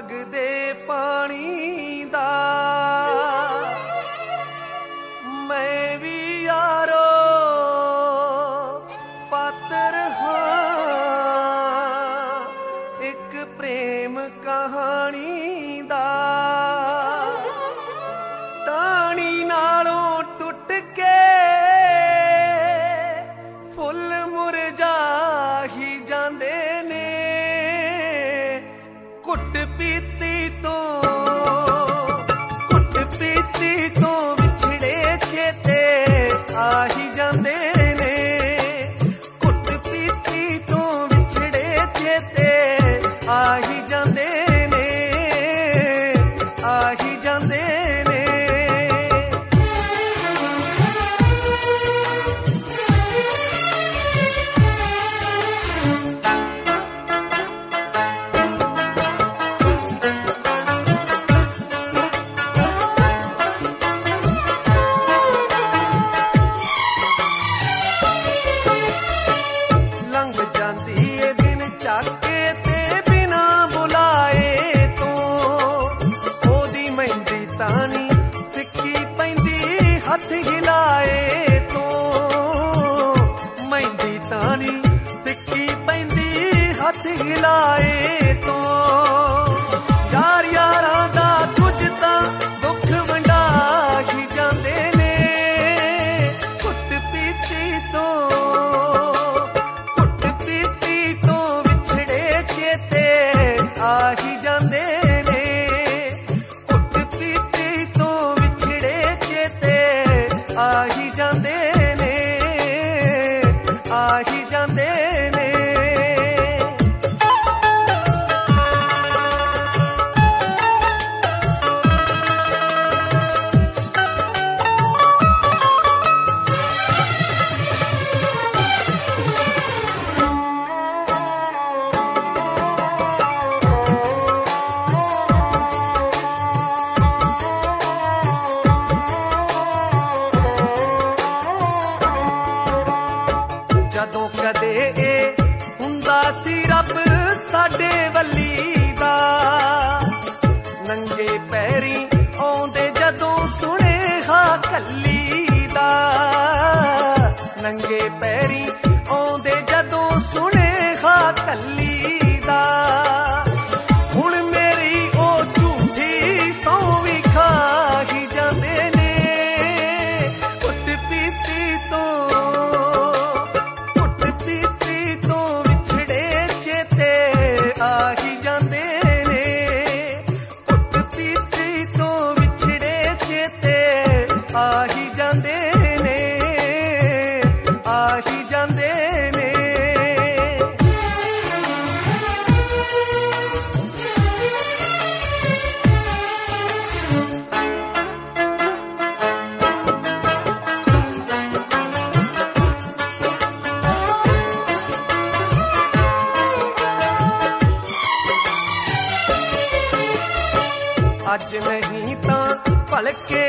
ਮੰਗਦੇ ਪਾਣੀ ਦਾ। ਮੈਂ ਵੀ ਯਾਰੋ ਪਾਤਰ ਹਾਂ ਇੱਕ ਪ੍ਰੇਮ ਕਹਾਣੀ ਦਾ। ਟਾਹਣੀ ਨਾਲੋਂ ਟੁੱਟ ਕੇ ਫੁੱਲ ਮੁਰਝਾ ਹੀ ਜਾਂਦੇ ਨੇ। ਘੁੱਟ ਪੀਤੀ ਤੋਂ ਵਿਛੜੇ ਚੇਤੇ ਆ ਹੀ ਜਾਂਦੇ ਨੇ। ਘੁੱਟ ਪੀਤੀ ਤੋਂ ਵਿਛੜੇ ਚੇਤੇ ਆ ਹੀ ਜਾਂਦੇ ਨੇ, ਆ ਹੀ ਜਾਂਦੇ ਨੇ। ਹੱਥ ਹਿਲਾਏ ਤੋਂ ਮਹਿੰਦੀ ਤਾਣੀ ਫਿੱਕੀ ਪੈਂਦੀ ਹੱਥ ਹਿਲਾਏ ਤੋਂ। ਯਾਰ ਯਾਰਾਂ ਦਾ ਕੁਝ ਤਾਂ ਦੁੱਖ ਵੰਡਾ ਹੀ ਜਾਂਦੇ ਨੇ। ਘੁੱਟ ਪੀਤੀ ਤੋਂ ਵਿਛੜੇ ਚੇਤੇ ਆ ਹੀ ਜਾਂਦੇ ਨੇ। ਘੁੱਟ ਪੀਤੀ ਤੋਂ ਵਿਛੜੇ ਚੇਤੇ ਆ ਹੀ ਜਾਂਦੇ ਨੇ, ਆ ਹੀ ਜਾਂਦੇ ਨੇ। ਜਦੋਂ ਕਦੇ ਇਹ ਹੁੰਦਾ ਸੀ ਰੱਬ ਸਾਡੇ ਵੱਲੀ ਦਾ, ਨੰਗੇ ਪੈਰੀ ਆਉਂਦੇ ਜਦੋਂ ਸੁਨੇਹਾ ਕੱਲੀ ਦਾ। ਨੰਗੇ ਪੈਰੀ ਆਉਂਦੇ ਜਦੋਂ ਸੁਨੇਹਾ ਕੱਲੀ ਦਾ। ਹੁਣ ਮੇਰੀ ਉਹ ਝੂਠੀ ਸਹੁੰ ਵੀ ਖਾ ਹੀ ਜਾਂਦੇ ਨੇ। ਘੁੱਟ ਪੀਤੀ ਤੋਂ ਵਿਛੜੇ ਚੇਤੇ ਆ ਹੀ ਜਾਂਦੇ ਨੇ। ਘੁੱਟ ਪੀਤੀ ਤੋਂ ਵਿਛੜੇ ਚੇਤੇ ਆ ਹੀ ਜਾਂਦੇ ਨੇ, ਆ ਹੀ ਜਾਂਦੇ ਨੇ। ਅੱਜ ਨਹੀਂ ਤਾਂ ਭਲਕੇ